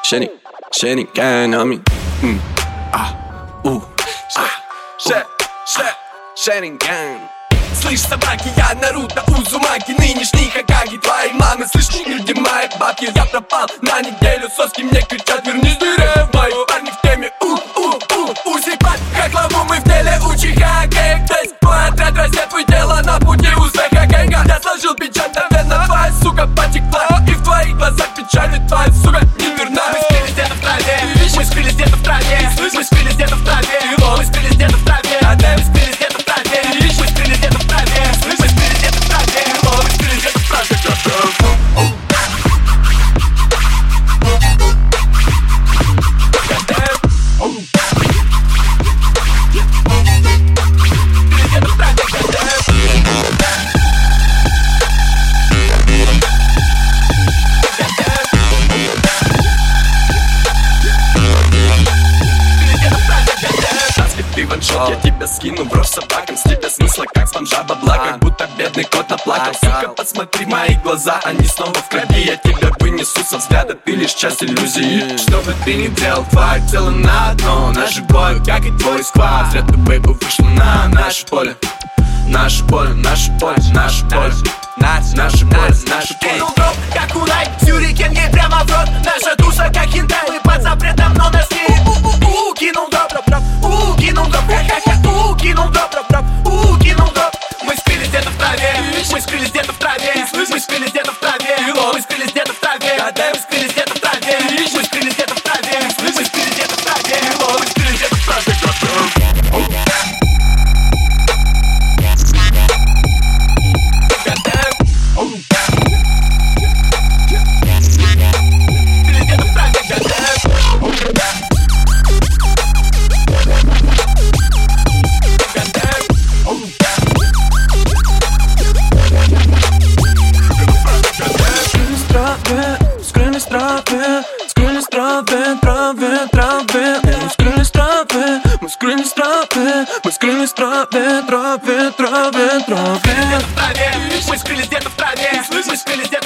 Shady gang on me. Shady gang. Слышь, собаки, я Наруто Узумаки, нынешний Хокаге твоей мамы. Слышь, где мои бабки, я пропал на неделю. Соски мне кричат, вернись, дырявый. Парни в теме, усыпать, как лаву мы в теле у Чикаго. Здесь мой отряд разнят твой дело на пути успеха гэнга. Я сложил печать, наверное, твоя сука потекла. И в твоих глазах печали, твоя сука неверна. Мы скрылись где-то в траве, мы скрылись где-то в траве. Мы скрылись где-то в траве, мы скрылись где-то в траве. Мы скрылись где-то в траве, мы скрылись где-то в траве. Мы скрылись где-то в траве, мы скрылись где-то в траве. Я тебя скину в рожь собакам. С тебя смысла как спанжа бабла. Как будто бедный кот наплакал. Сука, посмотри мои глаза, они снова в крови. Я тебя вынесу со взгляда, ты лишь часть иллюзии. Что бы ты ни делал, твое тело на дно. Наши бой, как и твой сквад. Зря ты, бэйбу, вышла на наше поле. Наше поле, наше поле, наше поле. Наше поле, наше поле. Кинул дроп, как унай, сюрикен ей прямо в рот. Наша душа, как хентай, мы под запретом, но нас не. Кинул дроп, кинул дроп, ха-ха-ха, кинул дроп, кинул дроп. Мы скрылись где-то в траве, мы скрылись где-то в траве. Мы скрылись где-то в траве, мы скрылись где-то в траве. Мы скрылись где-то в траве, мы скрылись где-то в траве. Мы скрылись где-то в траве, мы скрылись где-то в траве. Мы скрылись где-то в траве, мы скрылись где-то в траве. Мы скрылись где-то в траве, мы скрылись где-то в траве.